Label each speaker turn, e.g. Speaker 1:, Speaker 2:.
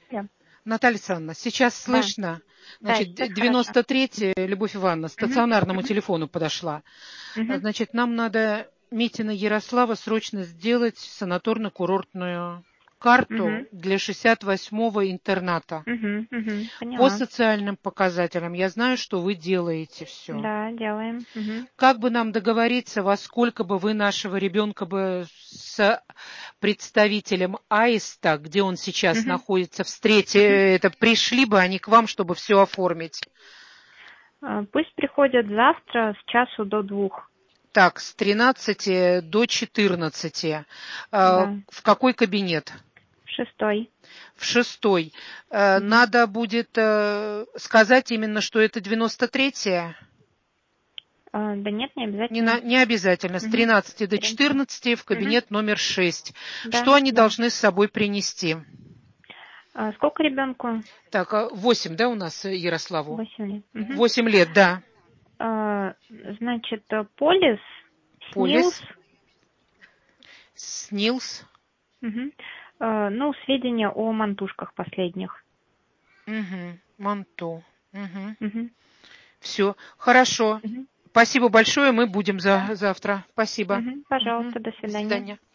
Speaker 1: Да.
Speaker 2: Наталья Александровна, сейчас
Speaker 1: Да.
Speaker 2: слышно?
Speaker 1: Да,
Speaker 2: Значит,
Speaker 1: сейчас хорошо.
Speaker 2: 93-я, Любовь Ивановна, стационарному
Speaker 1: Мгм.
Speaker 2: телефону подошла.
Speaker 1: Мгм.
Speaker 2: Значит, нам надо Митина Ярослава срочно сделать санаторно-курортную карту
Speaker 1: Мгм.
Speaker 2: для 68-го интерната.
Speaker 1: Мгм. Мгм.
Speaker 2: По
Speaker 1: Поняла.
Speaker 2: социальным показателям я знаю, что вы делаете все.
Speaker 1: Да, делаем. Мгм.
Speaker 2: Как бы нам договориться, во сколько бы вы нашего ребенка бы с представителем Аиста, где он сейчас
Speaker 1: Мгм.
Speaker 2: находится,
Speaker 1: Мгм.
Speaker 2: это пришли бы они к вам, чтобы все оформить?
Speaker 1: Пусть приходят завтра с часу до 2.
Speaker 2: Так, с 13 до 14.
Speaker 1: Да.
Speaker 2: В какой кабинет?
Speaker 1: В 6.
Speaker 2: В 6.
Speaker 1: Мгм.
Speaker 2: Надо будет сказать именно, что это 93-я?
Speaker 1: Да нет, не обязательно.
Speaker 2: Не обязательно. С
Speaker 1: Мгм.
Speaker 2: 13 до
Speaker 1: 14.
Speaker 2: 14 в
Speaker 1: Мгм.
Speaker 2: кабинет номер 6.
Speaker 1: Да,
Speaker 2: Что они
Speaker 1: да.
Speaker 2: должны с собой принести?
Speaker 1: Сколько ребенку?
Speaker 2: Так, 8, да, у нас Ярославу?
Speaker 1: 8 лет. Мгм.
Speaker 2: 8 лет, да.
Speaker 1: Значит, полис, СНИЛС.
Speaker 2: Полис, СНИЛС.
Speaker 1: Мгм. Ну, сведения о мантушках последних.
Speaker 2: Угу. Манто. Угу.
Speaker 1: Мгм.
Speaker 2: Все, хорошо.
Speaker 1: Мгм.
Speaker 2: Спасибо большое, мы будем
Speaker 1: Да.
Speaker 2: завтра. Спасибо.
Speaker 1: Мгм.
Speaker 2: Мгм.
Speaker 1: Пожалуйста, до
Speaker 2: До
Speaker 1: свидания.
Speaker 2: свидания.